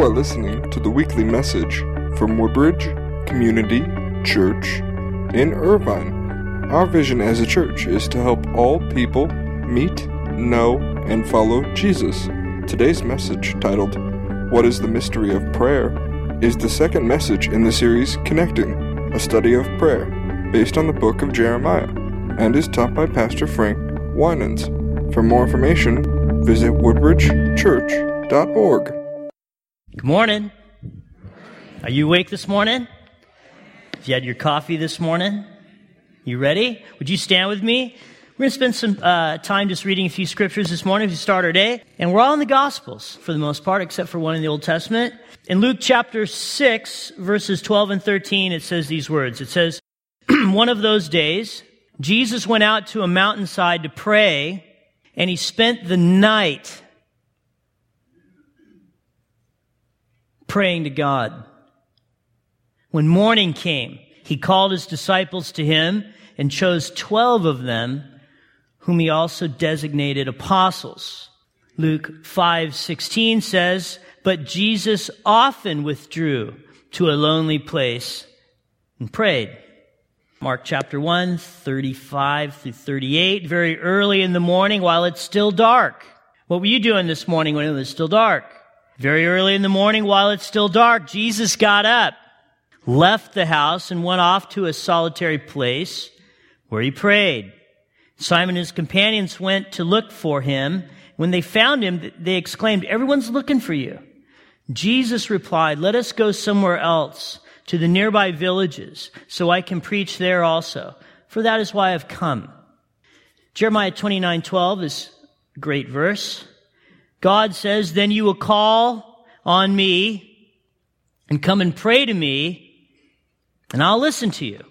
are listening to the weekly message from Woodbridge Community Church in Irvine. Our vision as a church is to help all people meet, know, and follow Jesus. Today's message, titled, What is the Mystery of Prayer?, is the second message in the series Connecting, a study of prayer, based on the book of Jeremiah, and is taught by Pastor Frank Winans. For more information, visit woodbridgechurch.org. Good morning. Are you awake this morning? Have you had your coffee this morning? You ready? Would you stand with me? We're going to spend some time just reading a few scriptures this morning to start our day. And we're all in the Gospels for the most part, except for one in the Old Testament. In Luke chapter 6, verses 12 and 13, it says these words. It says, one of those days, Jesus went out to a mountainside to pray, and he spent the night praying to God. When morning came, he called his disciples to him and chose 12 of them, whom he also designated apostles. Luke 5:16 says, but Jesus often withdrew to a lonely place and prayed. Mark chapter 1, 35 through 38, very early in the morning while it's still dark. What were you doing this morning when it was still dark? Very early in the morning while it's still dark, Jesus got up, left the house, and went off to a solitary place where he prayed. Simon and his companions went to look for him. When they found him, they exclaimed, everyone's looking for you. Jesus replied, let us go somewhere else, to the nearby villages, so I can preach there also, for that is why I've come. Jeremiah 29:12 is a great verse. God says, then you will call on me and come and pray to me, and I'll listen to you.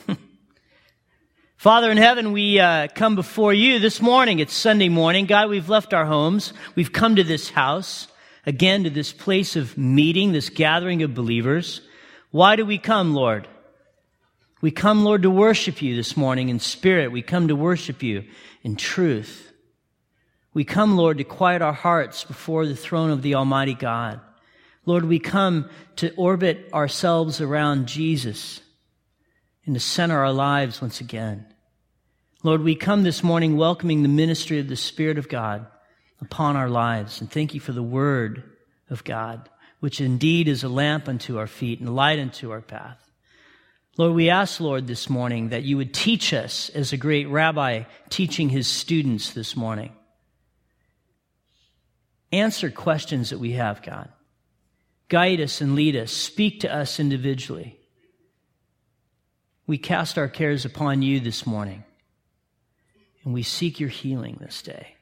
Father in heaven, we come before you this morning. It's Sunday morning. God, we've left our homes. We've come to this house, again, to this place of meeting, this gathering of believers. Why do we come, Lord? We come, Lord, to worship you this morning in spirit. We come to worship you in truth. We come, Lord, to quiet our hearts before the throne of the Almighty God. Lord, we come to orbit ourselves around Jesus and to center our lives once again. Lord, we come this morning welcoming the ministry of the Spirit of God upon our lives. And thank you for the Word of God, which indeed is a lamp unto our feet and a light unto our path. Lord, we ask, Lord, this morning that you would teach us as a great rabbi teaching his students this morning. Answer questions that we have, God. Guide us and lead us. Speak to us individually. We cast our cares upon you this morning, and we seek your healing this day.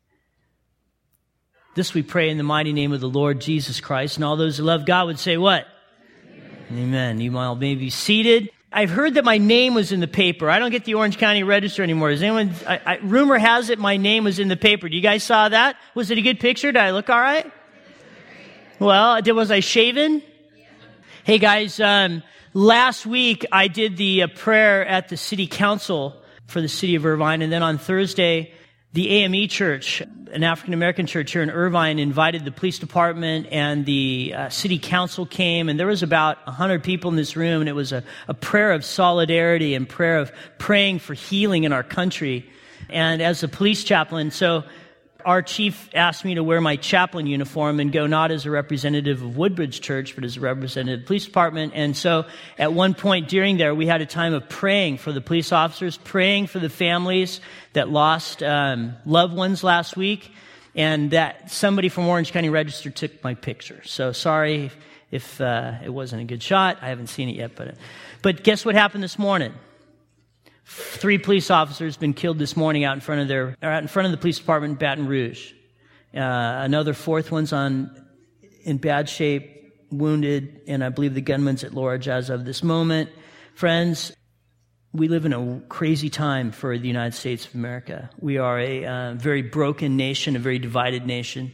This we pray in the mighty name of the Lord Jesus Christ, and all those who love God would say what? Amen. Amen. You all may be seated. I've heard that my name was in the paper. I don't get the Orange County Register anymore. Does anyone? Rumor has it my name was in the paper. You guys saw that? Was it a good picture? Did I look all right? Well, was I shaven? Hey guys, last week I did the prayer at the city council for the city of Irvine, and then on Thursday, the AME Church, an African-American church here in Irvine, invited the police department, and the city council came, and there was about 100 people in this room, and it was a prayer of solidarity and prayer of praying for healing in our country. And as a police chaplain, so our chief asked me to wear my chaplain uniform and go not as a representative of Woodbridge Church, but as a representative of the police department. And so at one point during there, we had a time of praying for the police officers, praying for the families that lost loved ones last week, and that somebody from Orange County Register took my picture. So sorry if it wasn't a good shot. I haven't seen it yet, but guess what happened this morning? 3 police officers been killed this morning out in front of the police department in Baton Rouge. Another 4th one's in bad shape, wounded, and I believe the gunman's at large as of this moment. Friends, we live in a crazy time for the United States of America. We are a very broken nation, a very divided nation.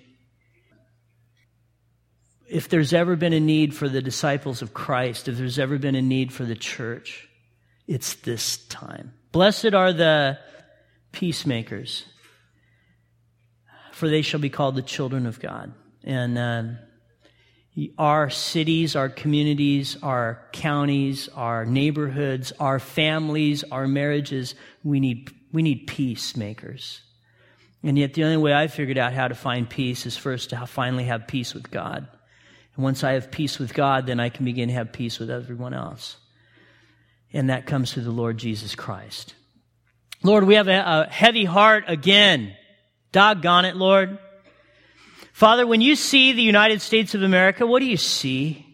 If there's ever been a need for the disciples of Christ, if there's ever been a need for the church, it's this time. Blessed are the peacemakers, for they shall be called the children of God. And Our cities, our communities, our counties, our neighborhoods, our families, our marriages, we need peacemakers. And yet the only way I figured out how to find peace is first to finally have peace with God. And once I have peace with God, then I can begin to have peace with everyone else. And that comes through the Lord Jesus Christ. Lord, we have a heavy heart again. Doggone it, Lord. Father, when you see the United States of America, what do you see?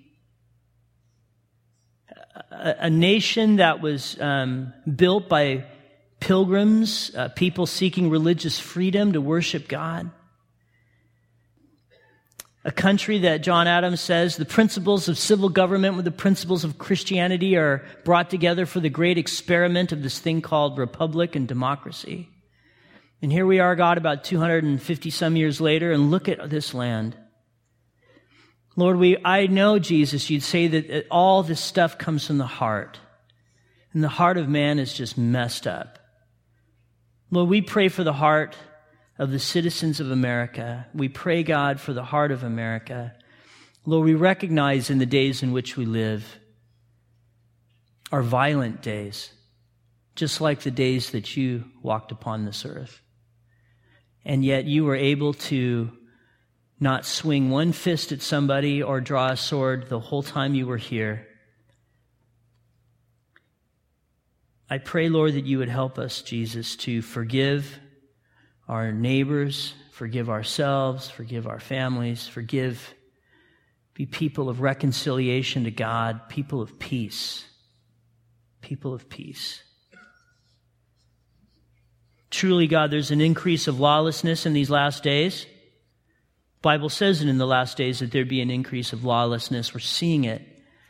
A nation that was built by pilgrims, people seeking religious freedom to worship God. A country that John Adams says the principles of civil government with the principles of Christianity are brought together for the great experiment of this thing called republic and democracy. And here we are, God, about 250 some years later, and look at this land. Lord, I know, Jesus, you'd say that all this stuff comes from the heart. And the heart of man is just messed up. Lord, we pray for the heart of the citizens of America. We pray, God, for the heart of America. Lord, we recognize in the days in which we live are violent days, just like the days that you walked upon this earth. And yet you were able to not swing one fist at somebody or draw a sword the whole time you were here. I pray, Lord, that you would help us, Jesus, to forgive our neighbors, forgive ourselves, forgive our families, be people of reconciliation to God, people of peace. People of peace. Truly, God, there's an increase of lawlessness in these last days. The Bible says it in the last days that there'd be an increase of lawlessness. We're seeing it.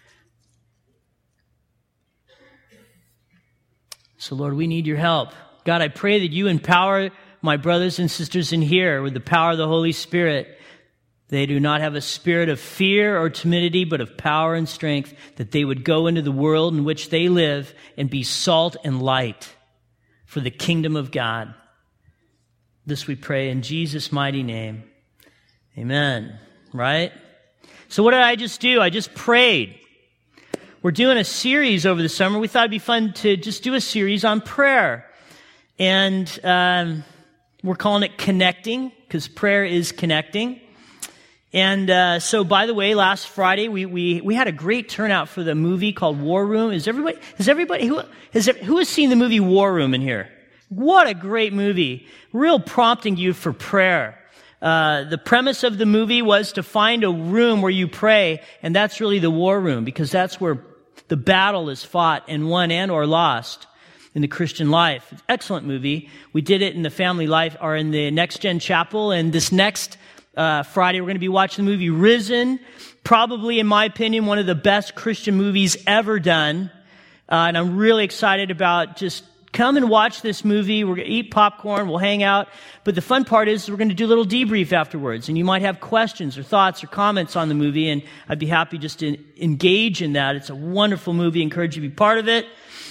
So, Lord, we need your help. God, I pray that you empower my brothers and sisters in here with the power of the Holy Spirit. They do not have a spirit of fear or timidity, but of power and strength, that they would go into the world in which they live and be salt and light for the kingdom of God. This we pray in Jesus' mighty name. Amen. Right? So what did I just do? I just prayed. We're doing a series over the summer. We thought it'd be fun to just do a series on prayer. And we're calling it Connecting, because prayer is connecting. And so, by the way, last Friday we had a great turnout for the movie called War Room. Who has seen the movie War Room in here? What a great movie! Real prompting you for prayer. The premise of the movie was to find a room where you pray, and that's really the war room, because that's where the battle is fought and won and or lost in the Christian life. Excellent movie. We did it in the family life, or in the Next Gen Chapel, and this next Friday, we're going to be watching the movie Risen. Probably, in my opinion, one of the best Christian movies ever done. And I'm really excited about just come and watch this movie. We're going to eat popcorn. We'll hang out. But the fun part is we're going to do a little debrief afterwards. And you might have questions or thoughts or comments on the movie. And I'd be happy just to engage in that. It's a wonderful movie. I encourage you to be part of it.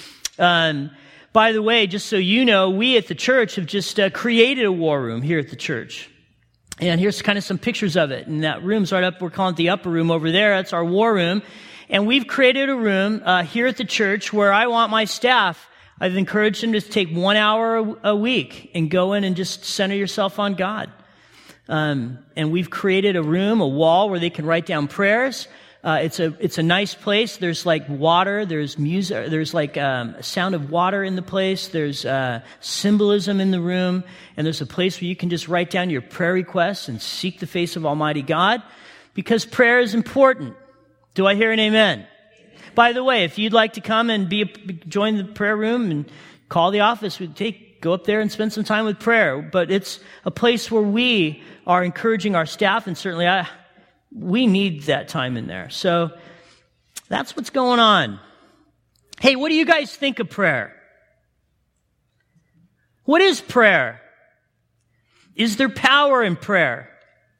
By the way, just so you know, we at the church have just created a war room here at the church. And here's kind of some pictures of it. And that room's right up, we're calling it the upper room over there. That's our war room. And we've created a room here at the church where I want my staff, I've encouraged them to take 1 hour a week and go in and just center yourself on God. And we've created a room, a wall where they can write down prayers. It's a nice place. There's like water, there's music, there's like a sound of water in the place. There's symbolism in the room, and there's a place where you can just write down your prayer requests and seek the face of Almighty God, because prayer is important. Do I hear an amen? By the way, if you'd like to come and join the prayer room and call the office, go up there and spend some time with prayer. But it's a place where we are encouraging our staff, and certainly we need that time in there. So that's what's going on. Hey, what do you guys think of prayer? What is prayer? Is there power in prayer?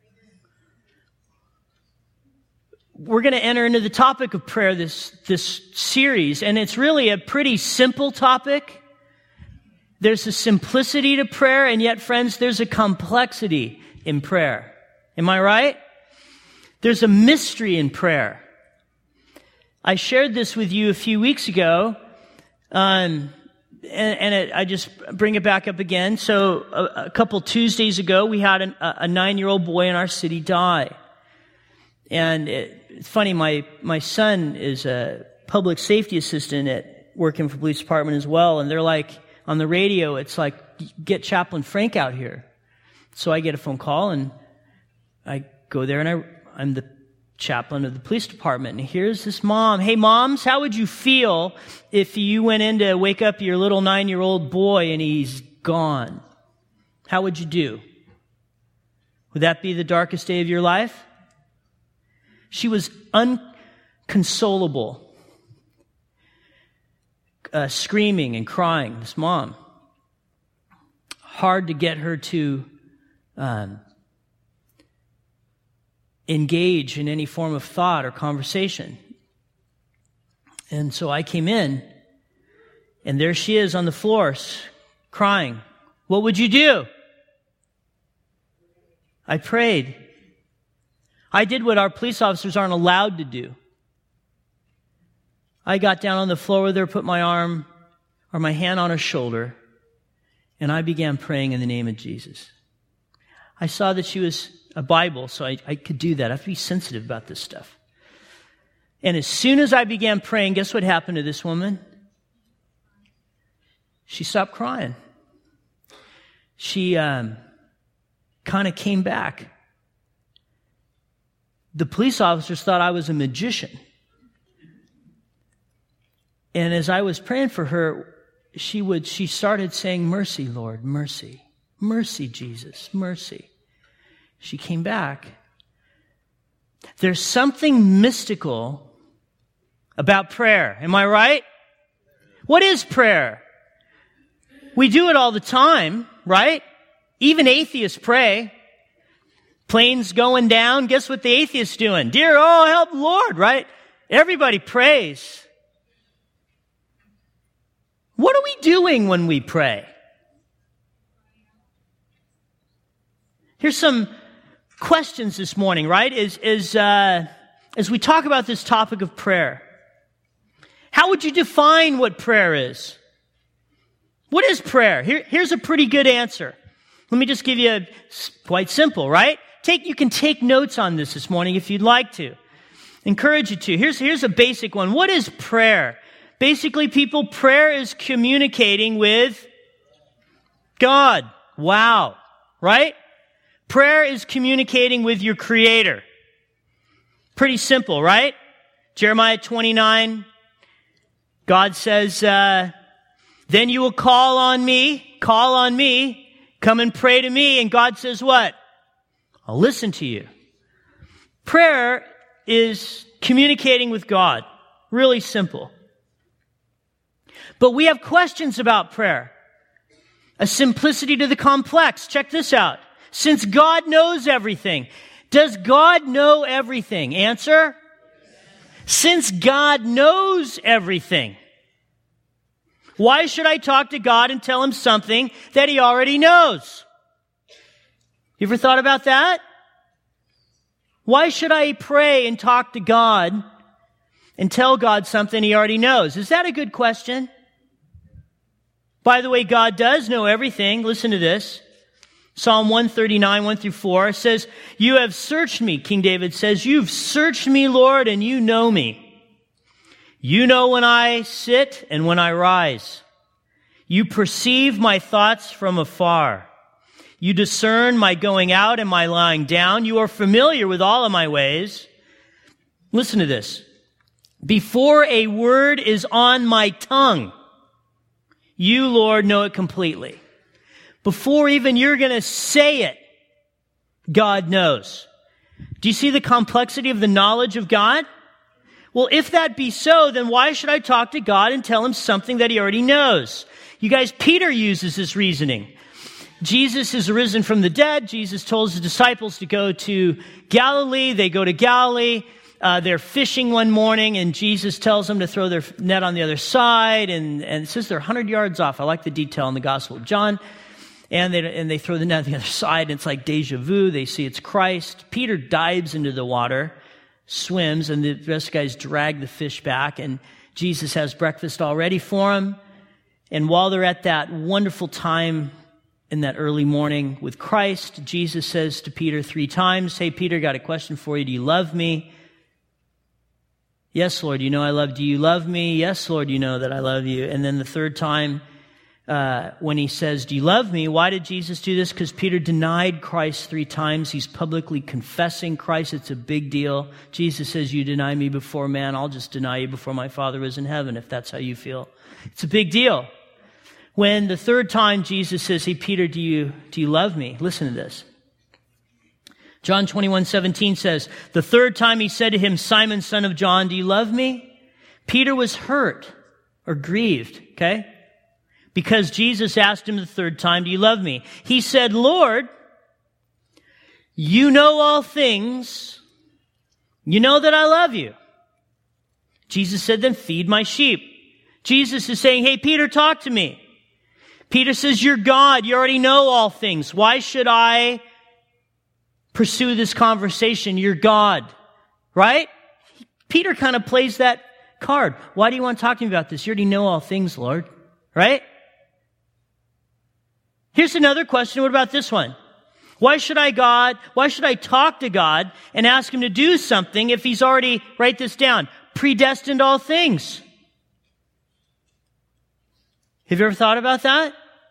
We're going to enter into the topic of prayer this series, and it's really a pretty simple topic. There's a simplicity to prayer, and yet, friends, there's a complexity in prayer. Am I right? there's a mystery in prayer. I shared this with you a few weeks ago, I just bring it back up again. So a couple Tuesdays ago, we had a 9-year-old boy in our city die. And it's funny, my son is a public safety assistant working for the police department as well. And they're like, on the radio, it's like, get Chaplain Frank out here. So I get a phone call and I go there and I'm the chaplain of the police department. And here's this mom. Hey, moms, how would you feel if you went in to wake up your little 9-year-old boy and he's gone? How would you do? Would that be the darkest day of your life? She was unconsolable, screaming and crying, this mom. Hard to get her to engage in any form of thought or conversation. And so I came in, and there she is on the floor, crying. What would you do? I prayed. I did what our police officers aren't allowed to do. I got down on the floor with her, put my arm or my hand on her shoulder, and I began praying in the name of Jesus. I saw that she was a Bible, so I could do that. I have to be sensitive about this stuff. And as soon as I began praying, guess what happened to this woman? She stopped crying. She kind of came back. The police officers thought I was a magician. And as I was praying for her, she started saying, "Mercy, Lord, mercy. Mercy, Jesus, mercy." She came back. There's something mystical about prayer. Am I right? What is prayer? We do it all the time, right? Even atheists pray. Planes going down. Guess what the atheist's doing? Dear, oh, help Lord, right? Everybody prays. What are we doing when we pray? Here's some questions this morning, right? As we talk about this topic of prayer, how would you define what prayer is? What is prayer? Here's a pretty good answer. Let me just give you quite simple, right? You can take notes on this morning if you'd like to. Encourage you to. Here's a basic one. What is prayer? Basically, people, prayer is communicating with God. Wow. Right? Prayer is communicating with your Creator. Pretty simple, right? Jeremiah 29, God says, then you will call on me, come and pray to me. And God says what? I'll listen to you. Prayer is communicating with God. Really simple. But we have questions about prayer. A simplicity to the complex. Check this out. Since God knows everything, does God know everything? Answer? Since God knows everything, why should I talk to God and tell him something that he already knows? You ever thought about that? Why should I pray and talk to God and tell God something he already knows? Is that a good question? By the way, God does know everything. Listen to this. Psalm 139, 1 through 4 says, you have searched me, King David says, you've searched me, Lord, and you know me. You know when I sit and when I rise. You perceive my thoughts from afar. You discern my going out and my lying down. You are familiar with all of my ways. Listen to this. Before a word is on my tongue, you, Lord, know it completely. Before even you're going to say it, God knows. Do you see the complexity of the knowledge of God? Well, if that be so, then why should I talk to God and tell him something that he already knows? You guys, Peter uses this reasoning. Jesus is risen from the dead. Jesus told his disciples to go to Galilee. They go to Galilee. They're fishing one morning, and Jesus tells them to throw their net on the other side. And it says they're 100 yards off. I like the detail in the Gospel of John. And they throw the net on the other side, and it's like deja vu. They see it's Christ. Peter dives into the water, swims, and the rest of the guys drag the fish back, and Jesus has breakfast all ready for him. And while they're at that wonderful time in that early morning with Christ, Jesus says to Peter 3 times, "Hey, Peter, got a question for you. Do you love me?" "Yes, Lord, you know I love you." "Do you love me?" "Yes, Lord, you know that I love you." And then the third time, when he says, "Do you love me?" Why did Jesus do this? Because Peter denied Christ 3 times. He's publicly confessing Christ. It's a big deal. Jesus says, "You deny me before man, I'll just deny you before my Father who is in heaven," if that's how you feel. It's a big deal. When the third time Jesus says, "Hey, Peter, do you love me?" Listen to this. John 21:17 says, "The third time he said to him, 'Simon, son of John, do you love me?' Peter was hurt or grieved, okay? Because Jesus asked him the third time, 'Do you love me?' He said, 'Lord, you know all things. You know that I love you.' Jesus said, 'Then feed my sheep.'" Jesus is saying, "Hey, Peter, talk to me." Peter says, "You're God. You already know all things. Why should I pursue this conversation? You're God." Right? Peter kind of plays that card. "Why do you want to talk to me about this? You already know all things, Lord." Right? Here's another question. What about this one? Why should I talk to God and ask him to do something if he's already, write this down, predestined all things? Have you ever thought about that?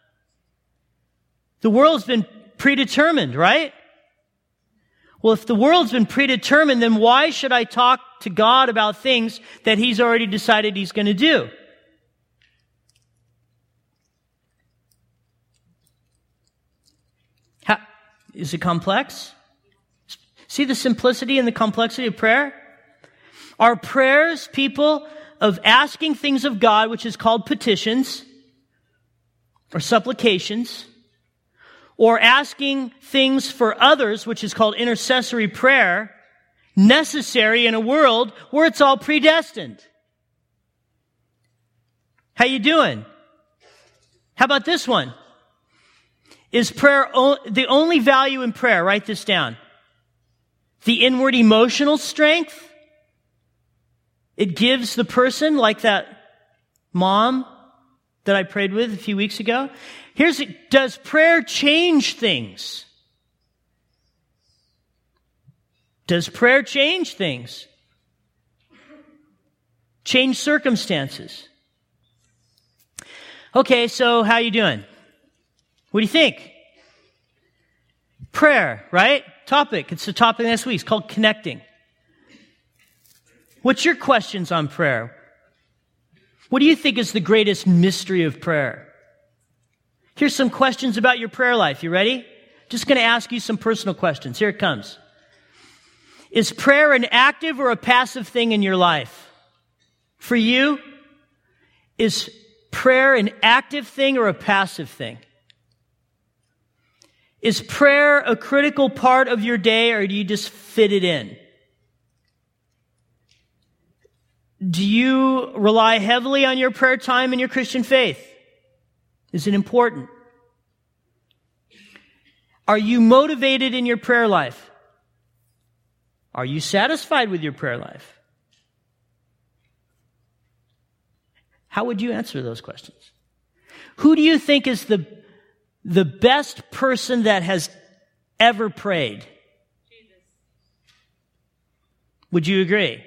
The world's been predetermined, right? Well, if the world's been predetermined, then why should I talk to God about things that he's already decided he's going to do? Is it complex? See the simplicity and the complexity of prayer? Are prayers, people, of asking things of God, which is called petitions or supplications, or asking things for others, which is called intercessory prayer, necessary in a world where it's all predestined? How you doing? How about this one? Is prayer the only value in prayer? Write this down. The inward emotional strength it gives the person, like that mom that I prayed with a few weeks ago. Does prayer change things? Does prayer change things? Change circumstances? Okay, so how you doing? What do you think? Prayer, right? Topic. It's the topic next week. It's called connecting. What's your questions on prayer? What do you think is the greatest mystery of prayer? Here's some questions about your prayer life. You ready? Just going to ask you some personal questions. Here it comes. Is prayer an active or a passive thing in your life? For you, is prayer an active thing or a passive thing? Is prayer a critical part of your day, or do you just fit it in? Do you rely heavily on your prayer time in your Christian faith? Is it important? Are you motivated in your prayer life? Are you satisfied with your prayer life? How would you answer those questions? Who do you think is the best person that has ever prayed? Jesus. Would you agree?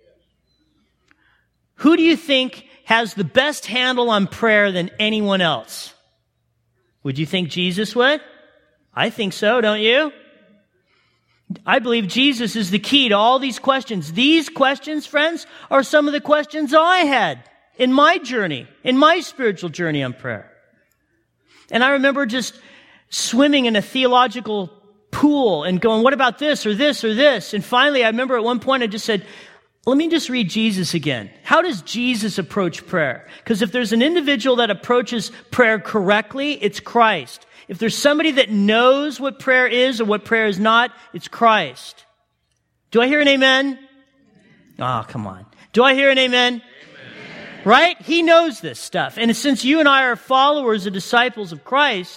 Who do you think has the best handle on prayer than anyone else? Would you think Jesus would? I think so, don't you? I believe Jesus is the key to all these questions. These questions, friends, are some of the questions I had in my journey, in my spiritual journey on prayer. And I remember just swimming in a theological pool and going, what about this or this or this? And finally, I remember at one point I just said, let me just read Jesus again. How does Jesus approach prayer? Because if there's an individual that approaches prayer correctly, it's Christ. If there's somebody that knows what prayer is or what prayer is not, it's Christ. Do I hear an amen? Oh, come on. Do I hear an amen? Right? He knows this stuff. And since you and I are followers and disciples of Christ,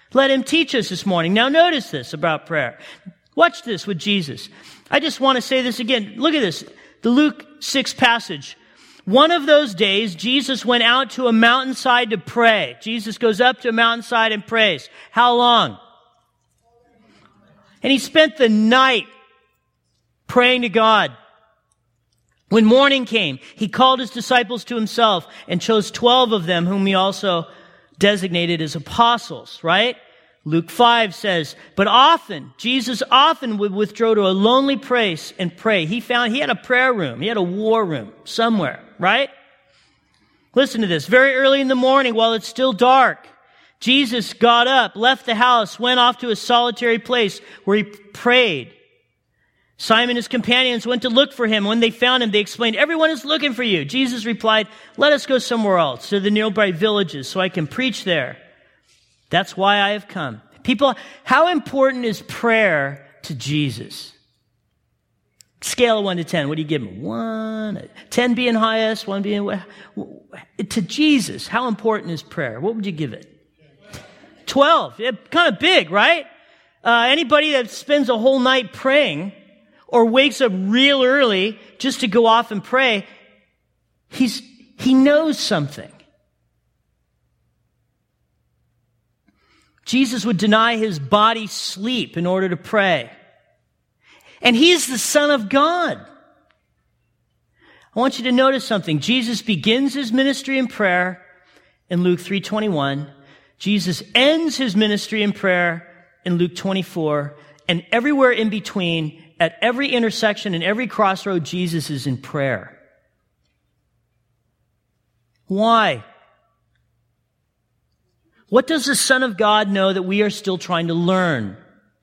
Let him teach us this morning. Now notice this about prayer. Watch this with Jesus. I just want to say this again. Look at this. The Luke 6 passage. One of those days, Jesus went out to a mountainside to pray. Jesus goes up to a mountainside and prays. How long? And he spent the night praying to God. When morning came, he called his disciples to himself and chose 12 of them, whom he also designated as apostles, right? Luke 5 says, but Jesus often would withdraw to a lonely place and pray. He had a prayer room. He had a war room somewhere, right? Listen to this. Very early in the morning, while it's still dark, Jesus got up, left the house, went off to a solitary place where he prayed. Simon and his companions went to look for him. When they found him, they explained, everyone is looking for you. Jesus replied, let us go somewhere else, to the nearby villages, so I can preach there. That's why I have come. People, how important is prayer to Jesus? Scale of 1 to 10. What do you give him? 1, 10 being highest, 1 being... To Jesus, how important is prayer? What would you give it? 12. Kind of big, right? Anybody that spends a whole night praying or wakes up real early just to go off and pray, he knows something. Jesus would deny his body sleep in order to pray. And he's the Son of God. I want you to notice something. Jesus begins his ministry in prayer in Luke 3:21. Jesus ends his ministry in prayer in Luke 24. And everywhere in between, at every intersection and every crossroad, Jesus is in prayer. Why? What does the Son of God know that we are still trying to learn?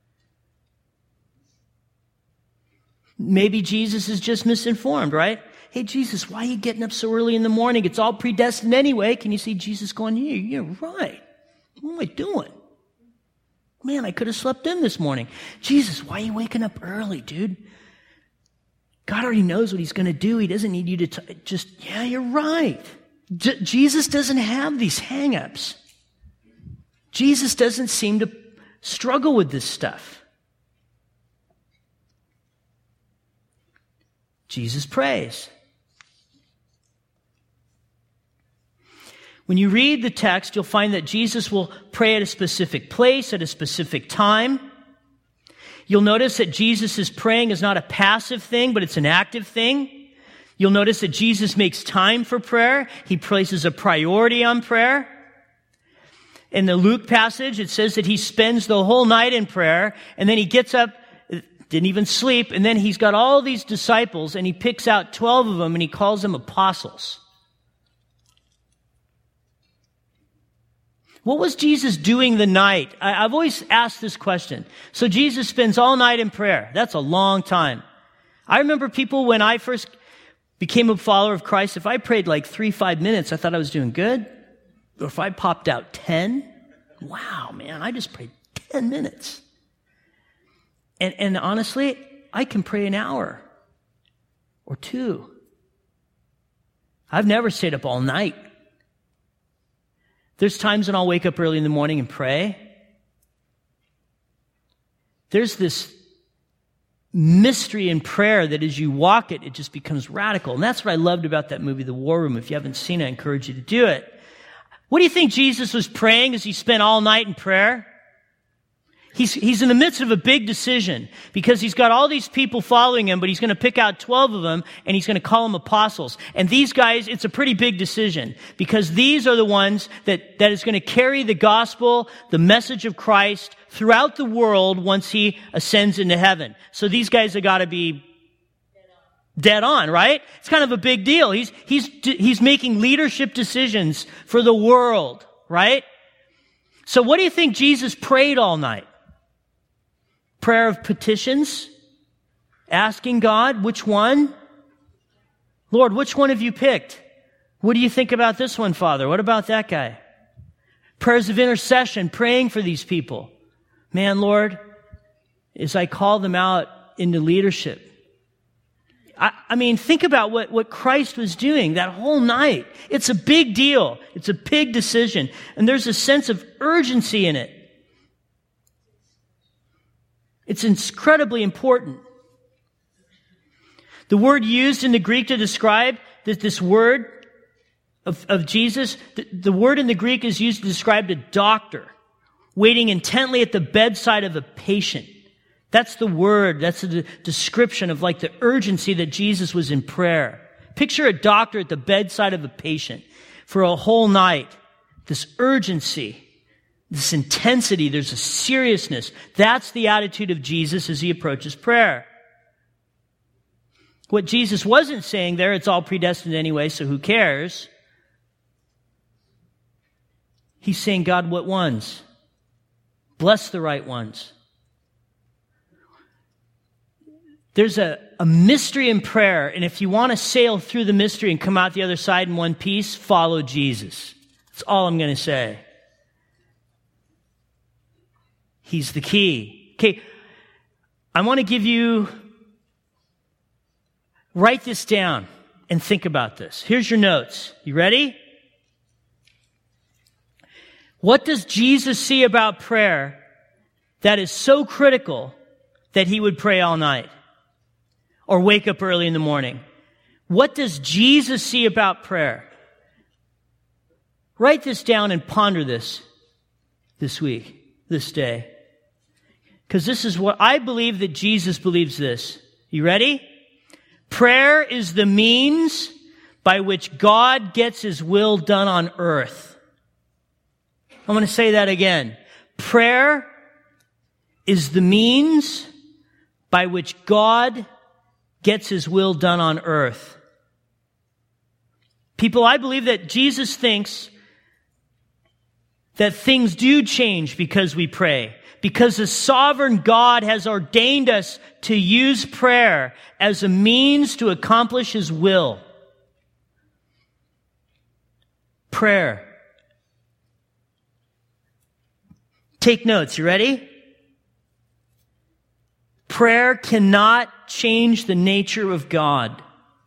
Maybe Jesus is just misinformed, right? Hey, Jesus, why are you getting up so early in the morning? It's all predestined anyway. Can you see Jesus going, yeah, you're right. What am I doing? Man, I could have slept in this morning. Jesus, why are you waking up early, dude? God already knows what he's going to do. He doesn't need you to yeah, you're right. Jesus doesn't have these hang-ups. Jesus doesn't seem to struggle with this stuff. Jesus prays. When you read the text, you'll find that Jesus will pray at a specific place, at a specific time. You'll notice that Jesus' praying is not a passive thing, but it's an active thing. You'll notice that Jesus makes time for prayer. He places a priority on prayer. In the Luke passage, it says that he spends the whole night in prayer, and then he gets up, didn't even sleep, and then he's got all these disciples, and he picks out 12 of them, and he calls them apostles. What was Jesus doing the night? I've always asked this question. So Jesus spends all night in prayer. That's a long time. I remember people when I first became a follower of Christ, if I prayed like 3-5 minutes, I thought I was doing good. Or if I popped out 10, wow, man, I just prayed 10 minutes. And honestly, I can pray an hour or 2. I've never stayed up all night. There's times when I'll wake up early in the morning and pray. There's this mystery in prayer that as you walk it, it just becomes radical. And that's what I loved about that movie, The War Room. If you haven't seen it, I encourage you to do it. What do you think Jesus was praying as he spent all night in prayer? He's in the midst of a big decision because he's got all these people following him, but he's going to pick out 12 of them and he's going to call them apostles. And these guys, it's a pretty big decision because these are the ones that is going to carry the gospel, the message of Christ throughout the world once he ascends into heaven. So these guys have got to be dead on, right? It's kind of a big deal. He's making leadership decisions for the world, right? So what do you think Jesus prayed all night? Prayer of petitions? Asking God, which one? Lord, which one have you picked? What do you think about this one, Father? What about that guy? Prayers of intercession, praying for these people. Man, Lord, as I call them out into leadership, I mean, think about what Christ was doing that whole night. It's a big deal. It's a big decision. And there's a sense of urgency in it. It's incredibly important. The word used in the Greek to describe this word of Jesus, the word in the Greek is used to describe a doctor waiting intently at the bedside of a patient. That's the word. That's the description of like the urgency that Jesus was in prayer. Picture a doctor at the bedside of a patient for a whole night. This urgency, this intensity, there's a seriousness. That's the attitude of Jesus as he approaches prayer. What Jesus wasn't saying there, it's all predestined anyway, so who cares? He's saying, God, what ones? Bless the right ones. There's a mystery in prayer, and if you want to sail through the mystery and come out the other side in one piece, follow Jesus. That's all I'm going to say. He's the key. Okay, I want to give you, write this down and think about this. Here's your notes. You ready? What does Jesus see about prayer that is so critical that he would pray all night or wake up early in the morning? What does Jesus see about prayer? Write this down and ponder this week, this day. Because this is what I believe that Jesus believes this. You ready? Prayer is the means by which God gets his will done on earth. I'm going to say that again. Prayer is the means by which God gets his will done on earth. People, I believe that Jesus thinks that things do change because we pray. Because the sovereign God has ordained us to use prayer as a means to accomplish his will. Prayer. Take notes. You ready? Prayer cannot change the nature of God.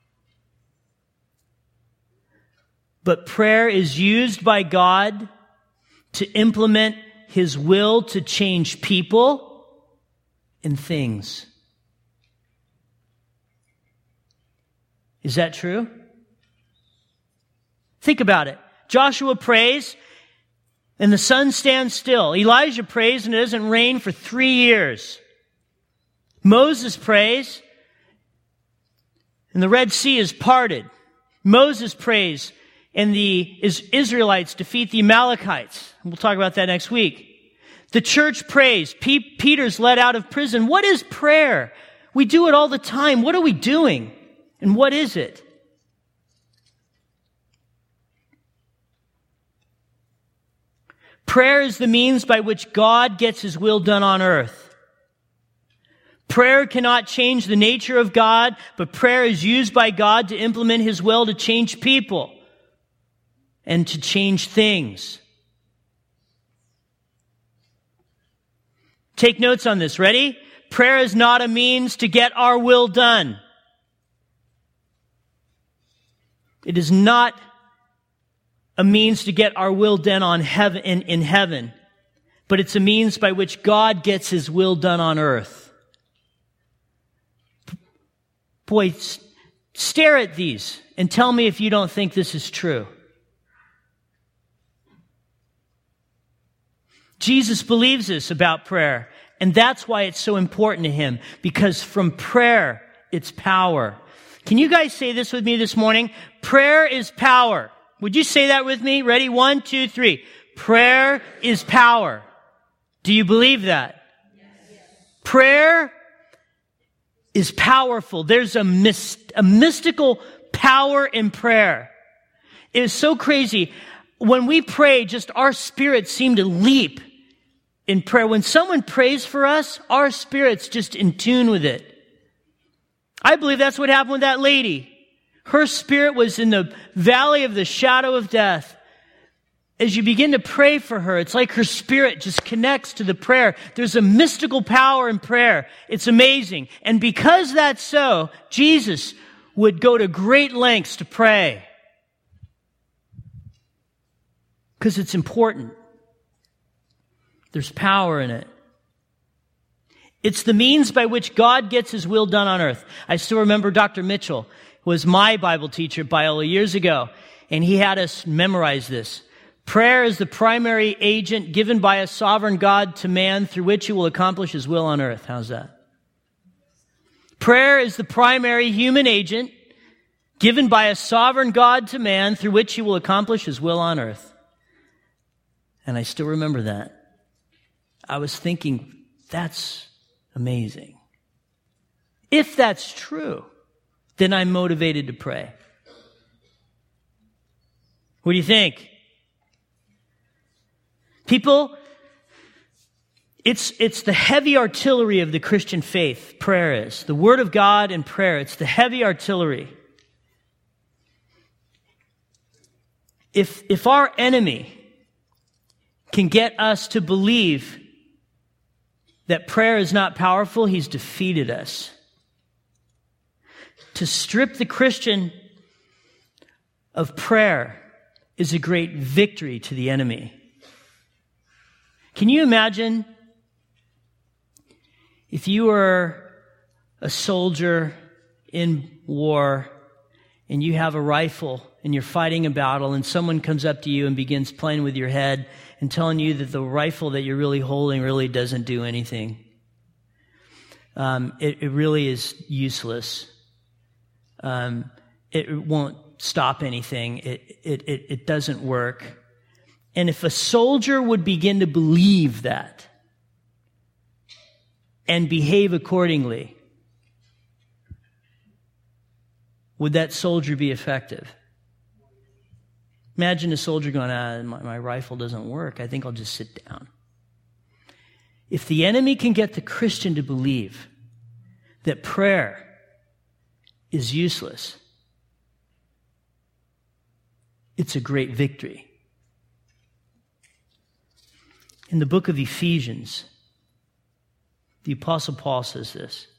But prayer is used by God to implement his will to change people and things. Is that true? Think about it. Joshua prays and the sun stands still. Elijah prays and it doesn't rain for 3 years. Moses prays and the Red Sea is parted. Moses prays and the Israelites defeat the Amalekites. We'll talk about that next week. The church prays. Peter's let out of prison. What is prayer? We do it all the time. What are we doing? And what is it? Prayer is the means by which God gets his will done on earth. Prayer cannot change the nature of God, but prayer is used by God to implement his will to change people and to change things. Take notes on this. Ready? Prayer is not a means to get our will done. It is not a means to get our will done on heaven, in heaven, but it's a means by which God gets his will done on earth. Boy, stare at these and tell me if you don't think this is true. Jesus believes this about prayer, and that's why it's so important to him, because from prayer, it's power. Can you guys say this with me this morning? Prayer is power. Would you say that with me? Ready? 1, 2, 3. Prayer is power. Do you believe that? Yes. Prayer is powerful. There's a mystical power in prayer. It is so crazy. When we pray, just our spirits seem to leap in prayer. When someone prays for us, our spirit's just in tune with it. I believe that's what happened with that lady. Her spirit was in the valley of the shadow of death. As you begin to pray for her, it's like her spirit just connects to the prayer. There's a mystical power in prayer. It's amazing. And because that's so, Jesus would go to great lengths to pray. Because it's important. There's power in it. It's the means by which God gets his will done on earth. I still remember Dr. Mitchell was my Bible teacher at Biola years ago, and he had us memorize this. Prayer is the primary agent given by a sovereign God to man through which he will accomplish his will on earth. How's that? Prayer is the primary human agent given by a sovereign God to man through which he will accomplish his will on earth. And I still remember that. I was thinking, that's amazing. If that's true, then I'm motivated to pray. What do you think? People, it's the heavy artillery of the Christian faith, prayer is. The Word of God and prayer, it's the heavy artillery. If our enemy can get us to believe that prayer is not powerful, he's defeated us. To strip the Christian of prayer is a great victory to the enemy. Can you imagine if you were a soldier in war and you have a rifle and you're fighting a battle and someone comes up to you and begins playing with your head and telling you that the rifle that you're really holding really doesn't do anything? It really is useless. It won't stop anything. It doesn't work. And if a soldier would begin to believe that and behave accordingly, would that soldier be effective? Imagine a soldier going, my rifle doesn't work. I think I'll just sit down. If the enemy can get the Christian to believe that prayer is useless, it's a great victory. In the book of Ephesians, the Apostle Paul says this.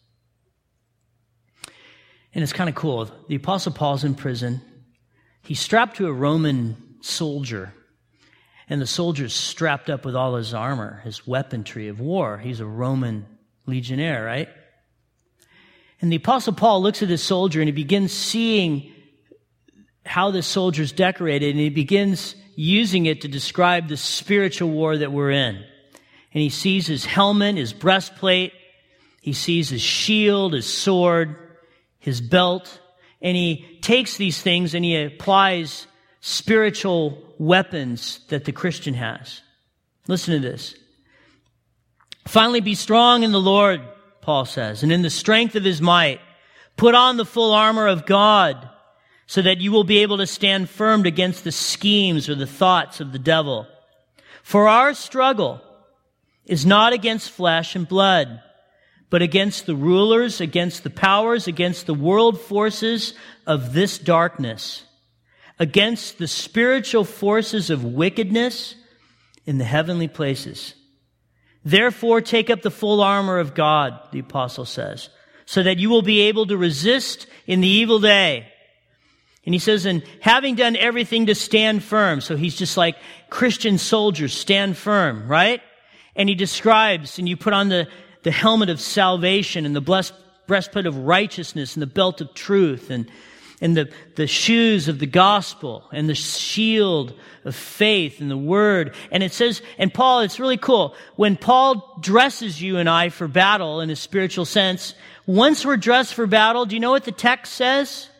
And it's kind of cool. The Apostle Paul's in prison. He's strapped to a Roman soldier. And the soldier's strapped up with all his armor, his weaponry of war. He's a Roman legionnaire, right? And the Apostle Paul looks at this soldier and he begins seeing how this soldier's decorated, and he begins using it to describe the spiritual war that we're in. And he sees his helmet, his breastplate, he sees his shield, his sword, his belt, and he takes these things and he applies spiritual weapons that the Christian has. Listen to this. Finally, be strong in the Lord, Paul says, and in the strength of his might. Put on the full armor of God, so that you will be able to stand firm against the schemes or the thoughts of the devil. For our struggle is not against flesh and blood, but against the rulers, against the powers, against the world forces of this darkness, against the spiritual forces of wickedness in the heavenly places. Therefore, take up the full armor of God, the apostle says, so that you will be able to resist in the evil day. And he says, and having done everything to stand firm. So he's just like Christian soldiers, stand firm, right? And he describes, and you put on the helmet of salvation and the breastplate of righteousness and the belt of truth and the shoes of the gospel and the shield of faith and the word. And it says, and Paul, it's really cool. When Paul dresses you and I for battle in a spiritual sense, once we're dressed for battle, do you know what the text says?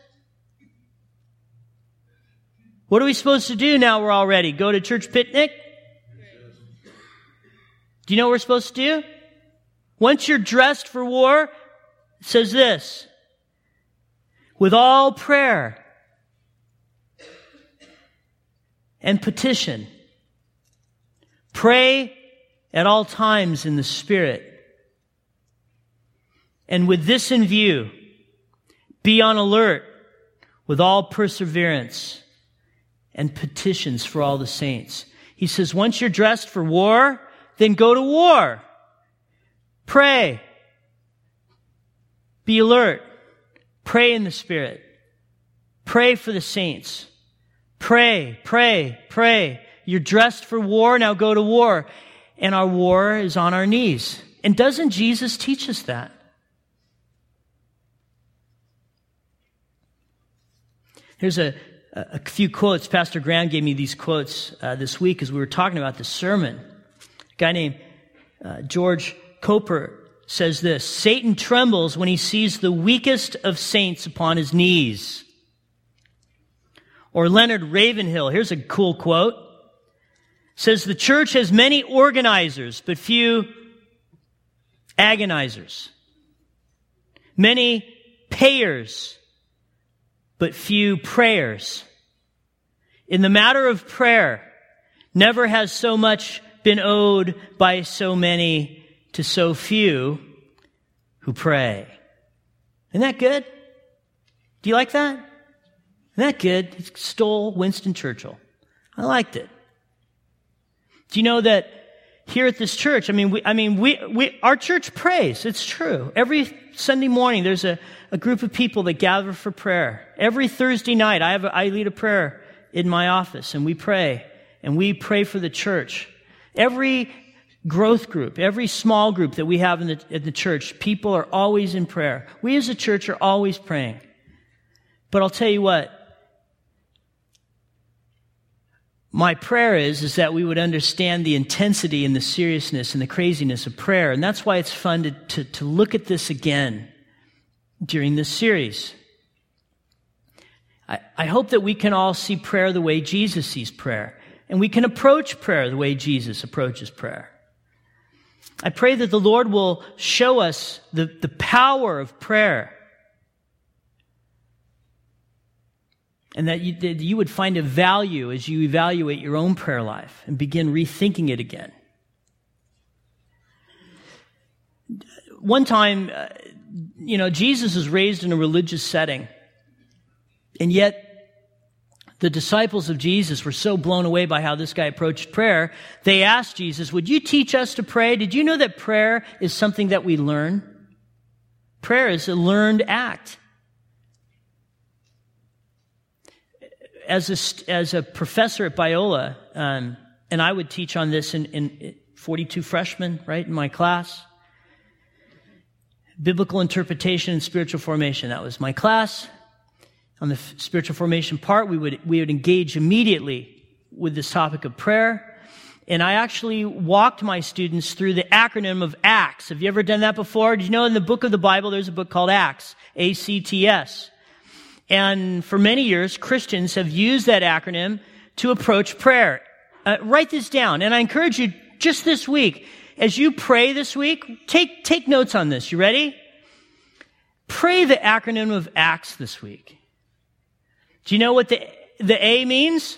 What are we supposed to do now we're all ready? Go to church picnic? Do you know what we're supposed to do? Once you're dressed for war, it says this. With all prayer and petition, pray at all times in the Spirit. And with this in view, be on alert with all perseverance and petitions for all the saints. He says, once you're dressed for war, then go to war. Pray. Be alert. Pray in the Spirit. Pray for the saints. Pray, pray, pray. You're dressed for war, now go to war. And our war is on our knees. And doesn't Jesus teach us that? Here's a few quotes. Pastor Graham gave me these quotes this week as we were talking about the sermon. A guy named George Coper says this: Satan trembles when he sees the weakest of saints upon his knees. Or Leonard Ravenhill, here's a cool quote, says the church has many organizers, but few agonizers. Many payers, but few prayers. In the matter of prayer, never has so much been owed by so many to so few who pray. Isn't that good? Do you like that? Isn't that good? He stole Winston Churchill. I liked it. Do you know that here at this church, our church prays. It's true. Every Sunday morning, there's a group of people that gather for prayer. Every Thursday night, I lead a prayer in my office, and we pray for the church. Every growth group, every small group that we have in the church, people are always in prayer. We as a church are always praying. But I'll tell you what, my prayer is that we would understand the intensity and the seriousness and the craziness of prayer. And that's why it's fun to look at this again during this series. I hope that we can all see prayer the way Jesus sees prayer. And we can approach prayer the way Jesus approaches prayer. I pray that the Lord will show us the power of prayer. And that you would find a value as you evaluate your own prayer life and begin rethinking it again. One time, Jesus was raised in a religious setting. And yet, the disciples of Jesus were so blown away by how this guy approached prayer, they asked Jesus, would you teach us to pray? Did you know that prayer is something that we learn? Prayer is a learned act. As a professor at Biola, and I would teach on this in 42 freshmen, right, in my class. Biblical interpretation and spiritual formation, that was my class. On the spiritual formation part, we would engage immediately with this topic of prayer. And I actually walked my students through the acronym of ACTS. Have you ever done that before? Did you know in the book of the Bible, there's a book called ACTS, A-C-T-S. And for many years, Christians have used that acronym to approach prayer. Write this down. And I encourage you just this week, as you pray this week, take notes on this. You ready? Pray the acronym of ACTS this week. Do you know what the A means?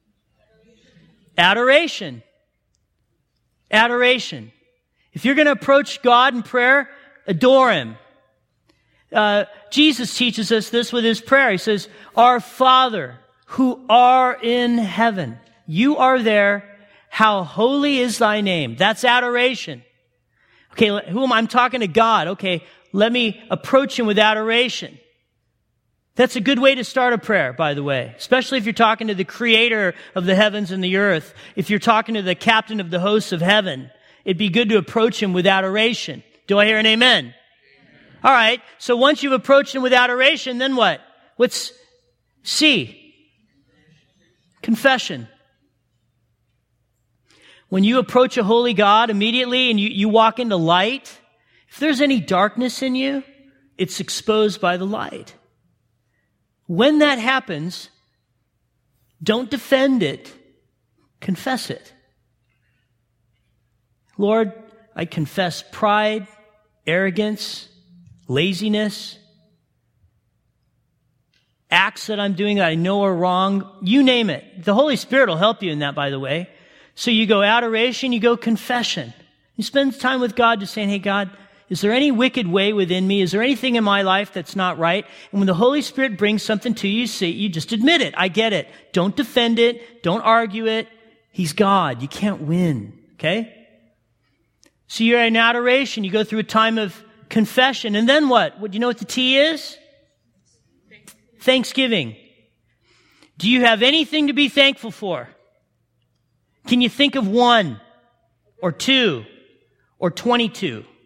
Adoration. Adoration. If you're going to approach God in prayer, adore Him. Jesus teaches us this with His prayer. He says, Our Father, who are in heaven. You are there. How holy is thy name. That's adoration. Okay, who am I? I'm talking to God. Okay, let me approach Him with adoration. That's a good way to start a prayer, by the way, especially if you're talking to the creator of the heavens and the earth. If you're talking to the captain of the hosts of heaven, it'd be good to approach Him with adoration. Do I hear an amen? All right, so once you've approached Him with adoration, then what? What's C? Confession. When you approach a holy God immediately and you walk into light, if there's any darkness in you, it's exposed by the light. When that happens, don't defend it, confess it. Lord, I confess pride, arrogance, laziness, acts that I'm doing that I know are wrong. You name it. The Holy Spirit will help you in that, by the way. So you go adoration, you go confession. You spend time with God just saying, hey, God, is there any wicked way within me? Is there anything in my life that's not right? And when the Holy Spirit brings something to you, you just admit it. I get it. Don't defend it. Don't argue it. He's God. You can't win. Okay? So you're in adoration. You go through a time of confession. And then what? Do you know what the T is? Thanksgiving. Do you have anything to be thankful for? Can you think of 1 or 2 or 22?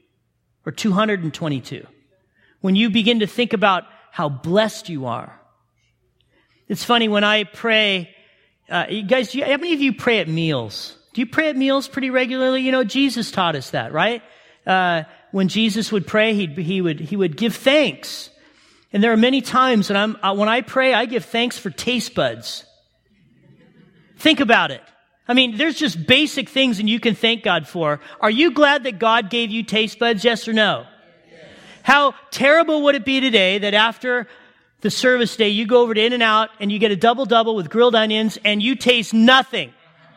or 222? When you begin to think about how blessed you are. It's funny when I pray, you guys, how many of you pray at meals? Do you pray at meals pretty regularly? You know, Jesus taught us that, right? When Jesus would pray, he would give thanks. And there are many times when I pray, I give thanks for taste buds. Think about it. I mean, there's just basic things and you can thank God for. Are you glad that God gave you taste buds? Yes or no? Yes. How terrible would it be today that after the service day, you go over to In-N-Out and you get a double-double with grilled onions and you taste nothing?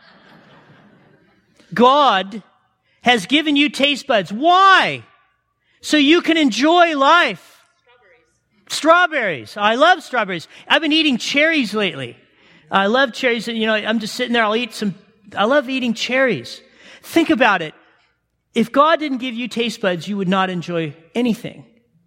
God has given you taste buds. Why? So you can enjoy life. Strawberries. I love strawberries. I've been eating cherries lately. I love cherries. You know, I'm just sitting there. I love eating cherries. Think about it. If God didn't give you taste buds, you would not enjoy anything.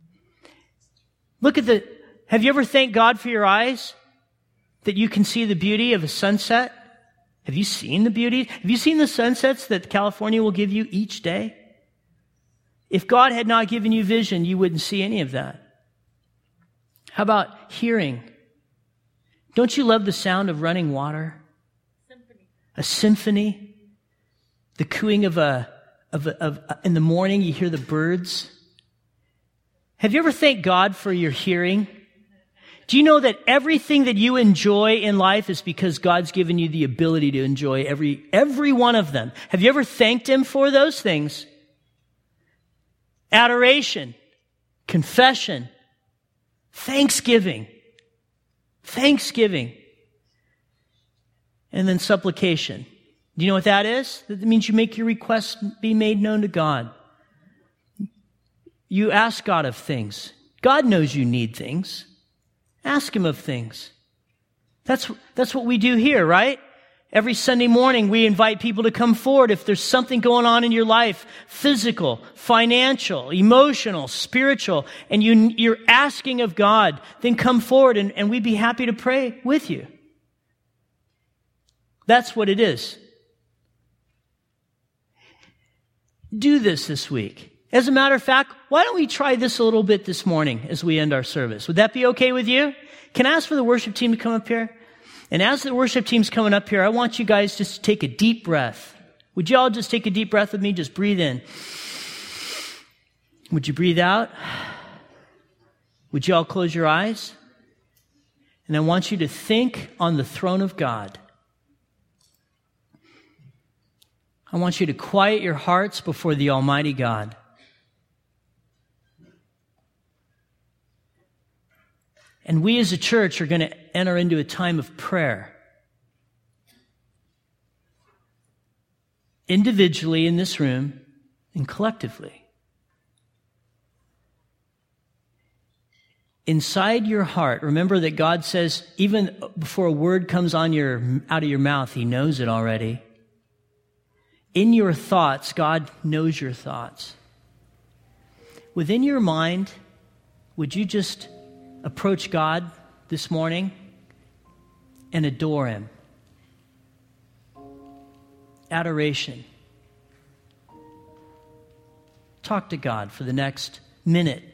Have you ever thanked God for your eyes? That you can see the beauty of a sunset? Have you seen the beauty? Have you seen the sunsets that California will give you each day? If God had not given you vision, you wouldn't see any of that. How about hearing? Don't you love the sound of running water? A symphony. The cooing of in the morning, you hear the birds. Have you ever thanked God for your hearing? Do you know that everything that you enjoy in life is because God's given you the ability to enjoy every one of them? Have you ever thanked Him for those things? Adoration, confession, thanksgiving, and then supplication. Do you know what that is? That means you make your requests be made known to God. You ask God of things. God knows you need things. Ask Him of things. That's what we do here, right? Every Sunday morning, we invite people to come forward if there's something going on in your life, physical, financial, emotional, spiritual, and you're asking of God, then come forward and we'd be happy to pray with you. That's what it is. Do this week. As a matter of fact, why don't we try this a little bit this morning as we end our service? Would that be okay with you? Can I ask for the worship team to come up here? And as the worship team's coming up here, I want you guys just to take a deep breath. Would you all just take a deep breath with me? Just breathe in. Would you breathe out? Would you all close your eyes? And I want you to think on the throne of God. I want you to quiet your hearts before the Almighty God. And we as a church are going to enter into a time of prayer. Individually in this room and collectively. Inside your heart, remember that God says, even before a word comes out of your mouth, He knows it already. In your thoughts, God knows your thoughts. Within your mind, would you just approach God this morning and adore Him? Adoration. Talk to God for the next minute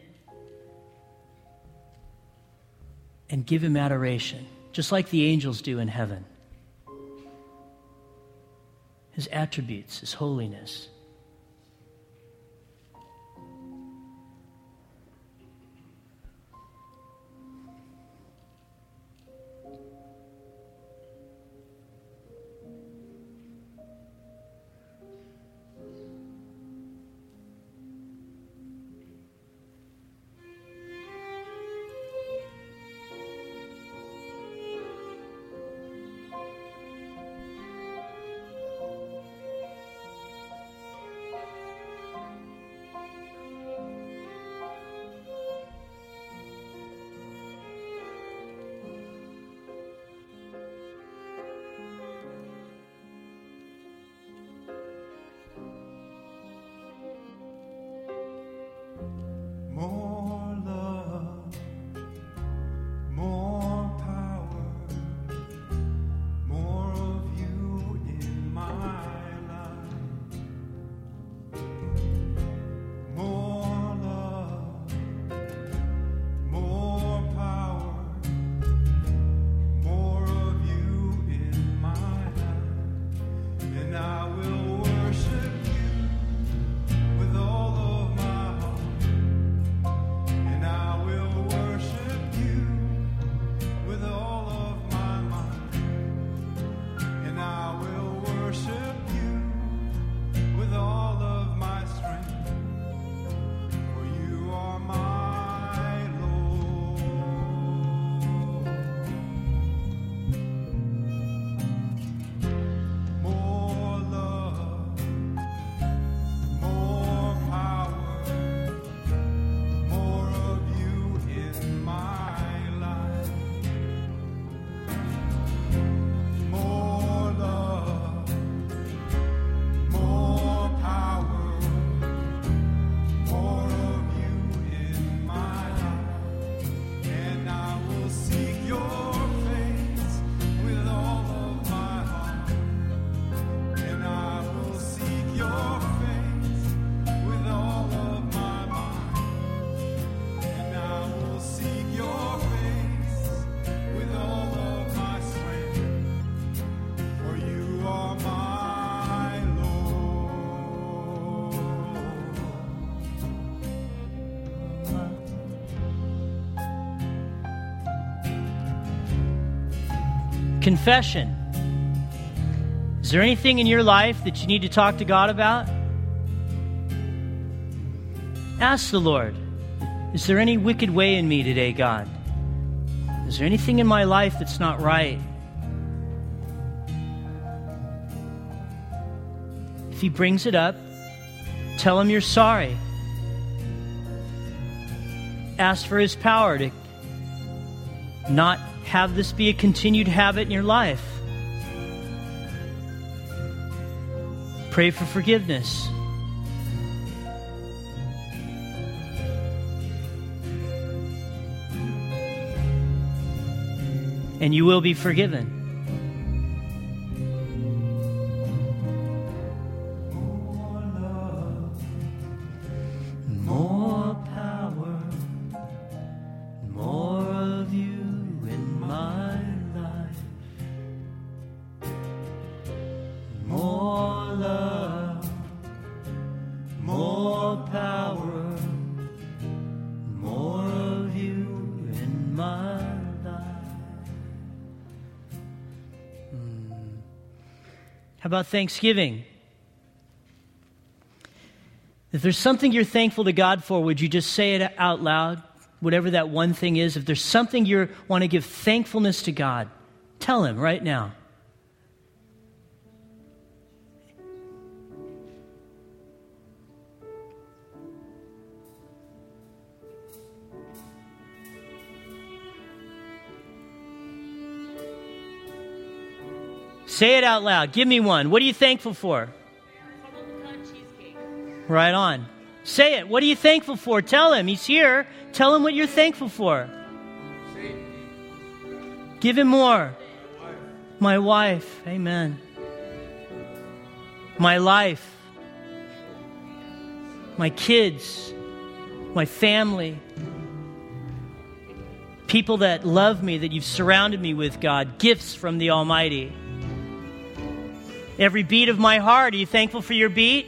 and give Him adoration, just like the angels do in heaven. His attributes, His holiness. Confession. Is there anything in your life that you need to talk to God about? Ask the Lord, is there any wicked way in me today, God? Is there anything in my life that's not right? If He brings it up, tell Him you're sorry. Ask for His power to not have this be a continued habit in your life. Pray for forgiveness. And you will be forgiven. More power, more of you in my life. More love, more power, more of you in my life. How about Thanksgiving? If there's something you're thankful to God for, would you just say it out loud? Whatever that one thing is. If there's something you want to give thankfulness to God, tell Him right now. Say it out loud. Give me one. What are you thankful for? Right on. Say it. What are you thankful for? Tell Him. He's here. Tell Him what you're thankful for. Give Him more. My wife. Amen. My life. My kids. My family. People that love me, that you've surrounded me with, God. Gifts from the Almighty. Every beat of my heart. Are you thankful for your beat?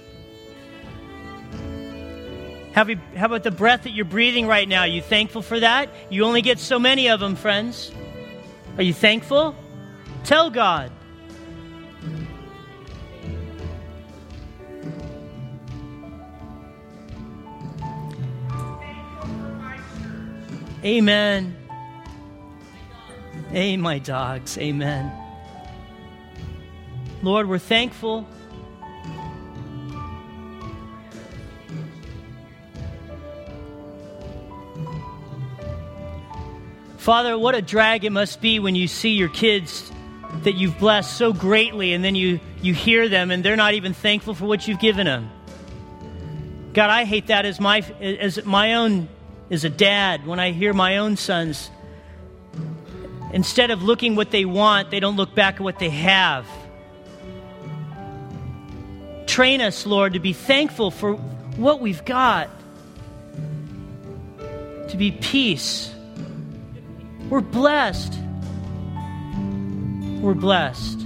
How about the breath that you're breathing right now? Are you thankful for that? You only get so many of them, friends. Are you thankful? Tell God. Amen. Hey, my dogs. Amen. Lord, we're thankful. Father, what a drag it must be when you see your kids that you've blessed so greatly, and then you hear them and they're not even thankful for what you've given them. God, I hate that as a dad, when I hear my own sons, instead of looking what they want, they don't look back at what they have. Train us, Lord, to be thankful for what we've got. To be peace. We're blessed. We're blessed.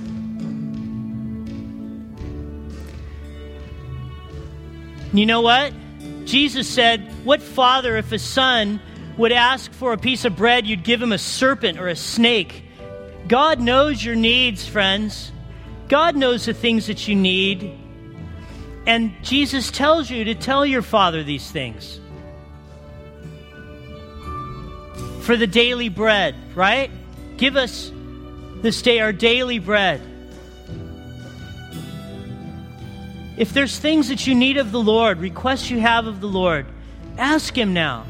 You know what? Jesus said, what father, if a son would ask for a piece of bread, you'd give him a serpent or a snake? God knows your needs, friends. God knows the things that you need. And Jesus tells you to tell your Father these things. For the daily bread, right? Give us this day our daily bread. If there's things that you need of the Lord, requests you have of the Lord, ask Him now.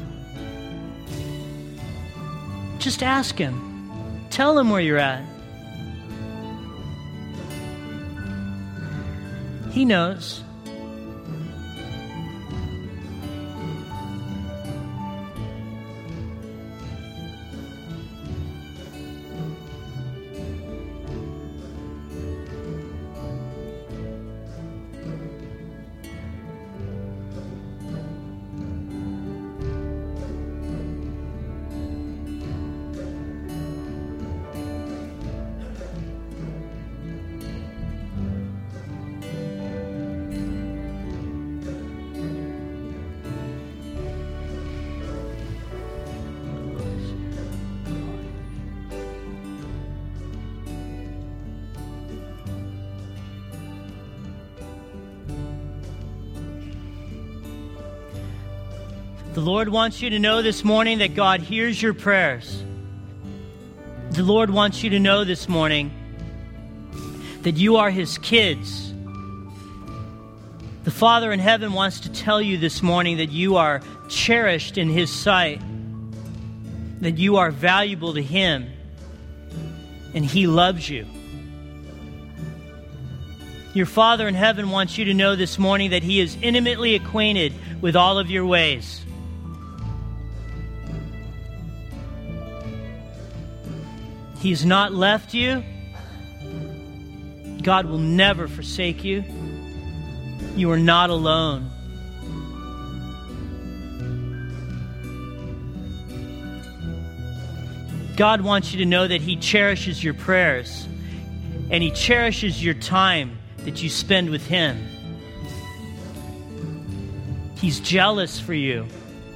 Just ask Him. Tell Him where you're at. He knows. The Lord wants you to know this morning that God hears your prayers. The Lord wants you to know this morning that you are His kids. The Father in heaven wants to tell you this morning that you are cherished in His sight, that you are valuable to Him, and He loves you. Your Father in heaven wants you to know this morning that He is intimately acquainted with all of your ways. He's not left you. God will never forsake you. You are not alone. God wants you to know that He cherishes your prayers, and He cherishes your time that you spend with Him. He's jealous for you.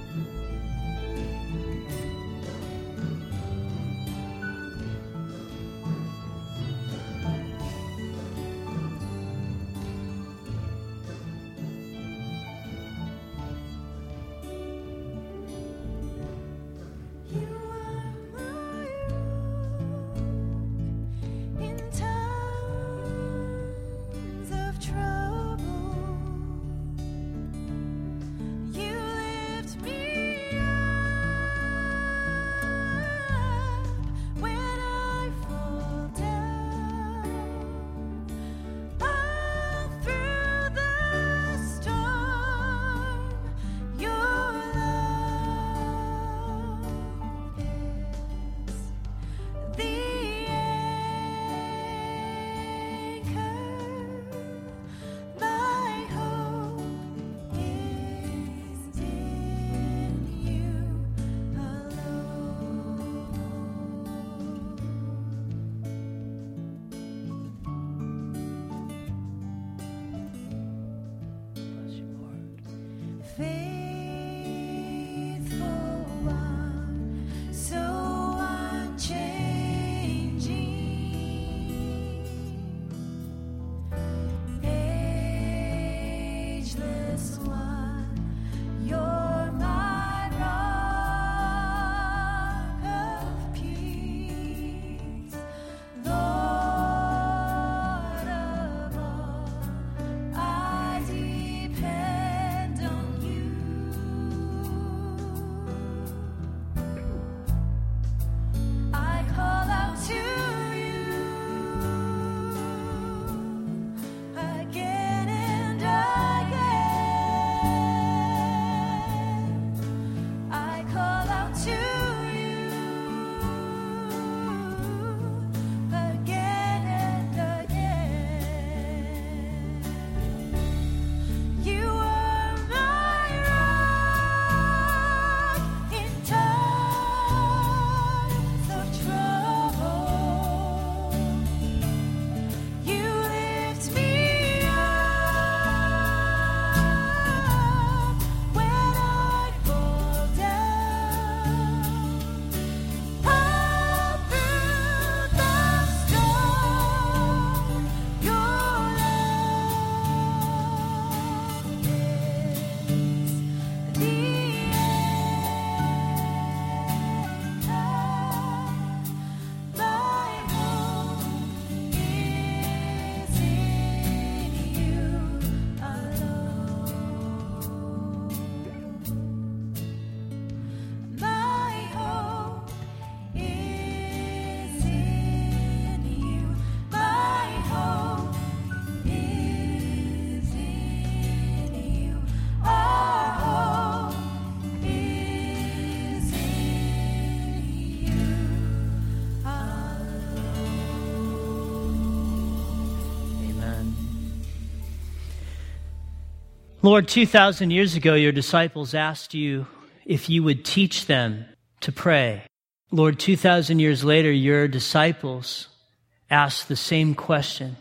Lord, 2,000 years ago, your disciples asked you if you would teach them to pray. Lord, 2,000 years later, your disciples asked the same question.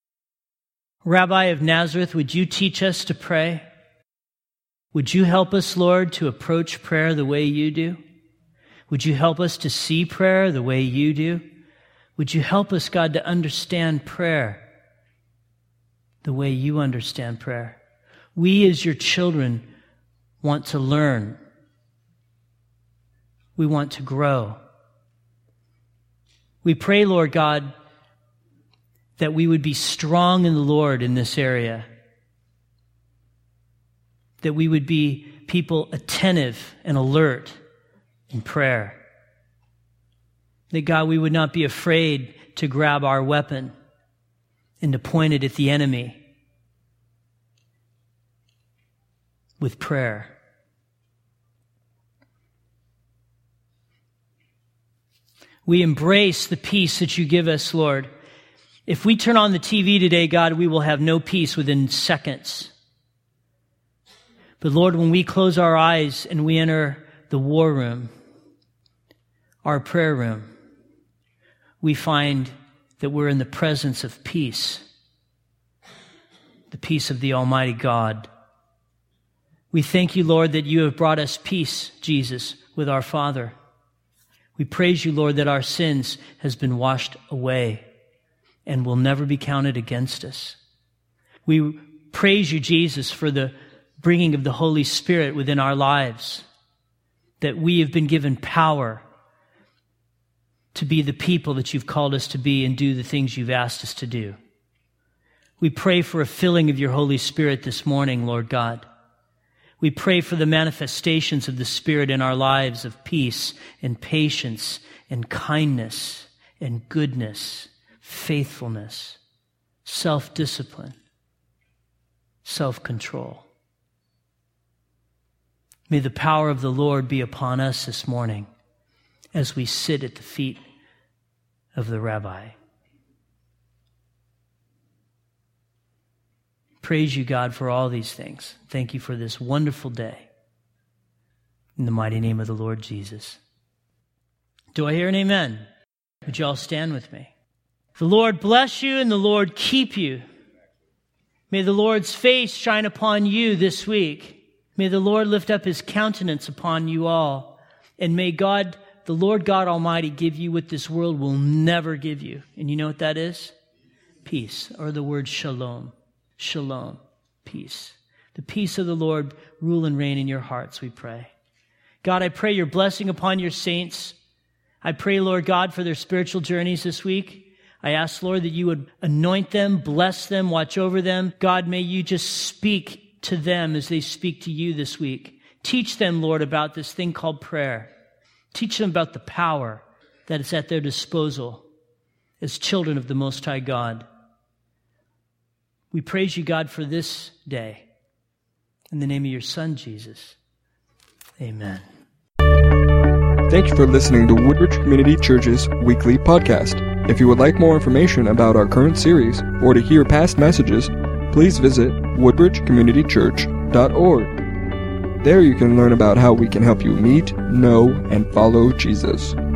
Rabbi of Nazareth, would you teach us to pray? Would you help us, Lord, to approach prayer the way you do? Would you help us to see prayer the way you do? Would you help us, God, to understand prayer the way you understand prayer? We as your children want to learn We want to grow. We pray, Lord God, that we would be strong in the Lord in this area. That we would be people attentive and alert in prayer. That, God, we would not be afraid to grab our weapon and to point it at the enemy with prayer. We embrace the peace that you give us, Lord. If we turn on the TV today, God, we will have no peace within seconds. But Lord, when we close our eyes and we enter the war room, our prayer room, we find that we're in the presence of peace, the peace of the Almighty God. We thank you, Lord, that you have brought us peace, Jesus, with our Father. We praise you, Lord, that our sins has been washed away and will never be counted against us. We praise you, Jesus, for the bringing of the Holy Spirit within our lives, that we have been given power to be the people that you've called us to be and do the things you've asked us to do. We pray for a filling of your Holy Spirit this morning, Lord God. We pray for the manifestations of the Spirit in our lives of peace and patience and kindness and goodness, faithfulness, self-discipline, self-control. May the power of the Lord be upon us this morning as we sit at the feet of the Rabbi. Praise you, God, for all these things. Thank you for this wonderful day. In the mighty name of the Lord Jesus. Do I hear an amen? Would you all stand with me? The Lord bless you and the Lord keep you. May the Lord's face shine upon you this week. May the Lord lift up his countenance upon you all. And may God, the Lord God Almighty, give you what this world will never give you. And you know what that is? Peace, or the word shalom. Shalom, peace. The peace of the Lord rule and reign in your hearts, we pray. God, I pray your blessing upon your saints. I pray, Lord God, for their spiritual journeys this week. I ask, Lord, that you would anoint them, bless them, watch over them. God, may you just speak to them as they speak to you this week. Teach them, Lord, about this thing called prayer. Teach them about the power that is at their disposal as children of the Most High God. We praise you, God, for this day. In the name of your Son, Jesus. Amen. Thank you for listening to Woodbridge Community Church's weekly podcast. If you would like more information about our current series or to hear past messages, please visit woodbridgecommunitychurch.org. There you can learn about how we can help you meet, know, and follow Jesus.